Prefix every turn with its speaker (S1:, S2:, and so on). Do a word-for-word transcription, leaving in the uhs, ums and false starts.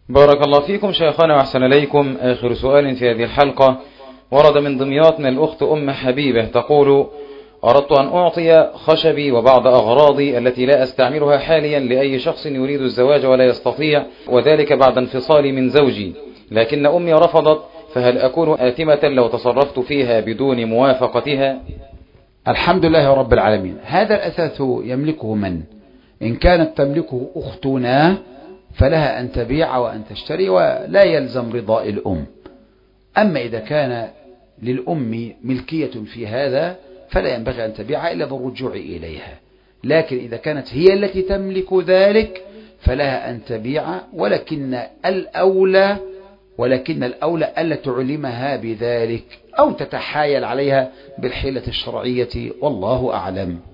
S1: بارك الله فيكم شيخنا وأحسن إليكم. آخر سؤال في هذه الحلقة ورد من دمياط من الأخت أم حبيبة تقول: أردت أن أعطي خشبي وبعض أغراضي التي لا أستعملها حاليا لأي شخص يريد الزواج ولا يستطيع، وذلك بعد انفصالي من زوجي، لكن أمي رفضت، فهل أكون آثمة لو تصرفت فيها بدون موافقتها؟
S2: الحمد لله رب العالمين. هذا الأثاث يملكه من؟ إن كانت تملكه أختنا فلها أن تبيع وأن تشتري ولا يلزم رضاء الأم. أما إذا كان للأم ملكية في هذا فلا ينبغي أن تبيع إلا بالرجوع إليها، لكن إذا كانت هي التي تملك ذلك فلها أن تبيع، ولكن الأولى ولكن الأولى ألا تعلمها بذلك أو تتحايل عليها بالحيلة الشرعية، والله أعلم.